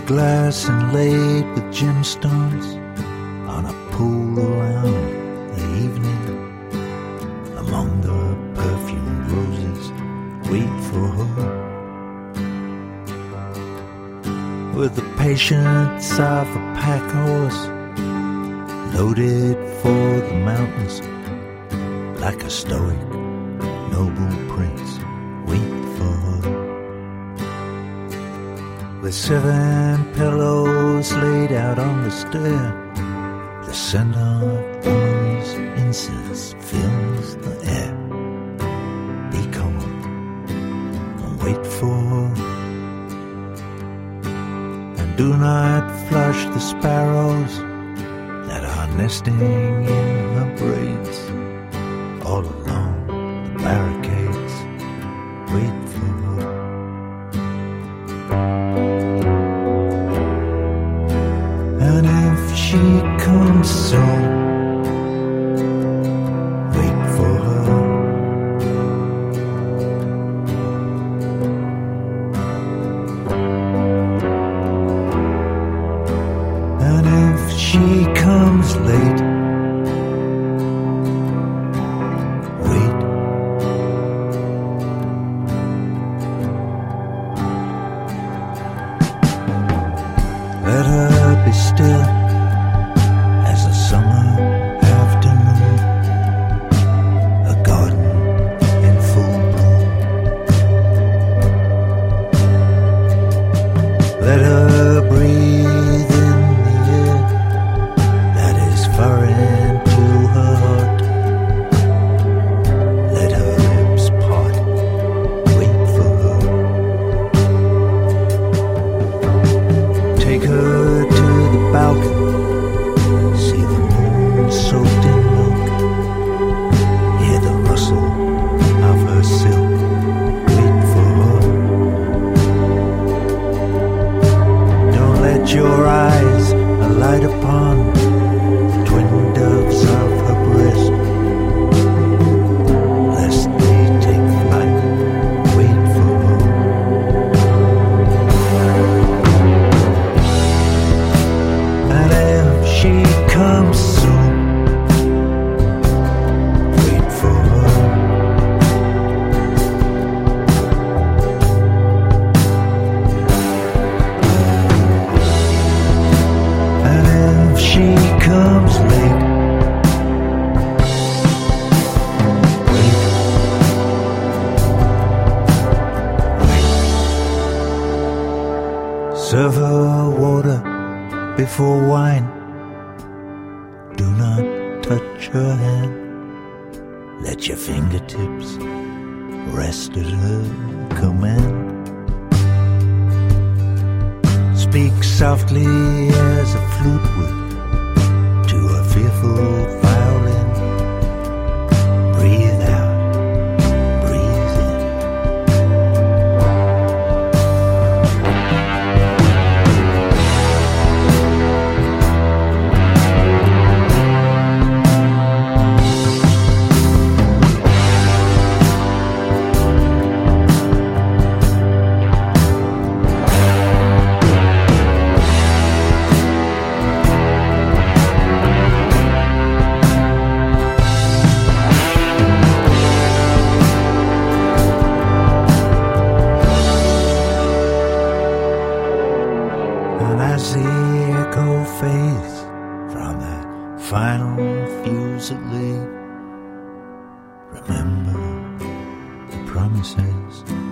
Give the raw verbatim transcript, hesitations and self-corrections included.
glass inlaid with gemstones on a pool around the evening. Among the perfumed roses, wait for her. With the patience of a pack horse, loaded for the mountains, like a stoic, noble prince, wait for her. With seven pillows laid out on the stair, the scent of woman's incense fills the air. Be calm and wait for her. And do not flush the sparrows that are nesting in her braids. All along the barricades, wait for her. And if she comes soon, wait for her. And if she comes late, wait. Let her be still as a summer afternoon, a garden in full bloom. Let her breathe in the air that is foreign to her heart. Let her lips part, wait for her. Take her to the balcony, see the moon soaked in milk, hear the rustle of her silk, wait for her. Don't let your eyes alight upon the twin doves of her breast, lest they take flight, wait for her. And if she comes soon, wait for her. And if she comes late, wait, wait. Serve her water before wine. Do not touch her hand. Let your fingertips rest at her command. Speak softly as a flute would to a fearful violin. Breathe out, breathe in. And as the echo fades from that final fusillade, remember the promises